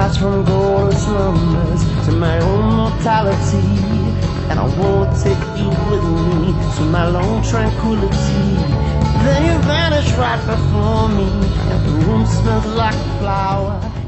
rise from golden slumbers to my own mortality, and I won't take you with me to my lone tranquility. Then you vanish right before me, and the room smells like a flower.